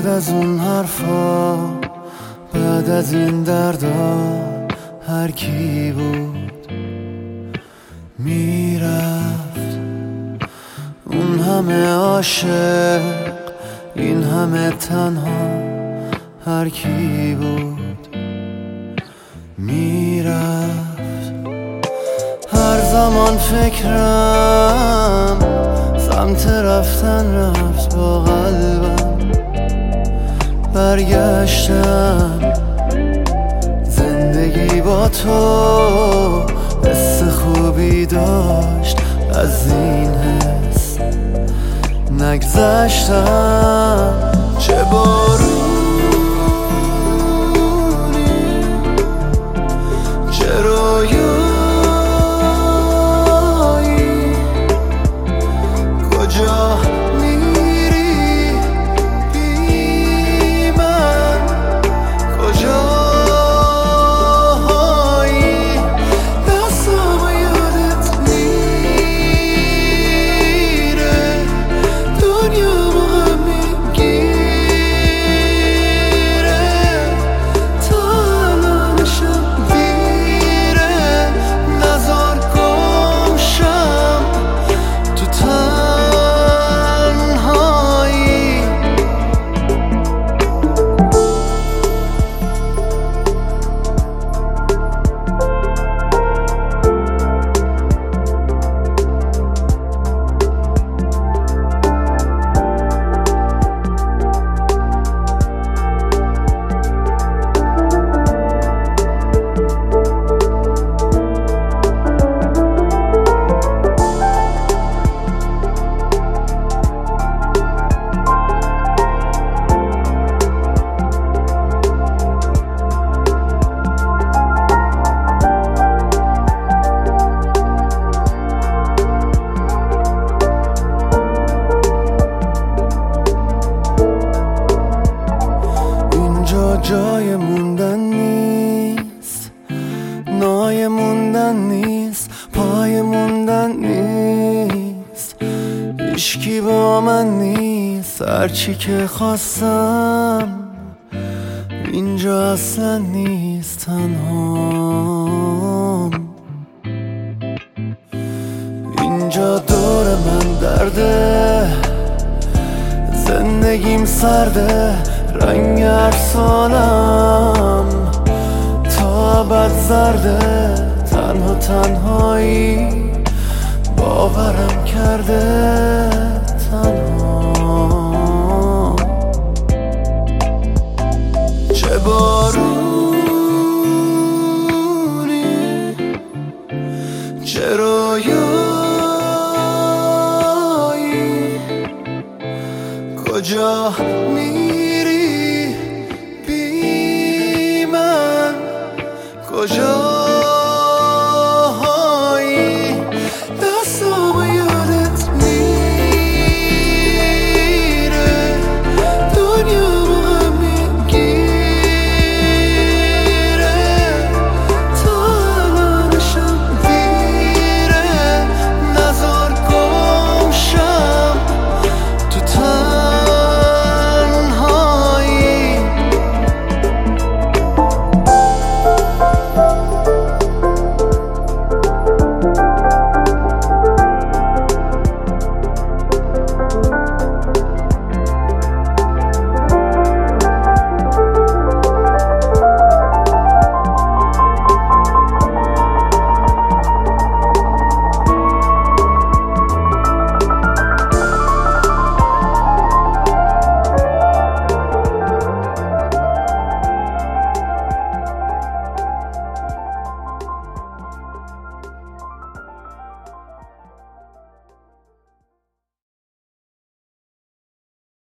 بعد از اون حرفا، بعد از این دردا، هر کی بود میرفت. اون همه عاشق، این همه تنها، هر کی بود میرفت. هر زمان فکرم سمت رفتن رفت، با قلبم برگشتم. زندگی با تو حس خوبی داشت، از این حس نگذشتم. چه بارونی، چه رویایی، کجا میری بی من، کجایی؟ دستم یادت میره، دنیا مهم میگیره، تا الانشم دیره. نزار گمشم تو تنهایی. جای موندن نیست، نای موندن نیست، پای موندن نیست، هیچکی با من نیست. هرچی که خواستم اینجا اصلا نیست، تنهام. اینجا دور من درده، زندگیم سرده، رنگ افسانم تا ابد زرده. تنها تنهایی باورم کرده، تنها. چه بارونی، چه رویایی، کجا میری بی من، کجا؟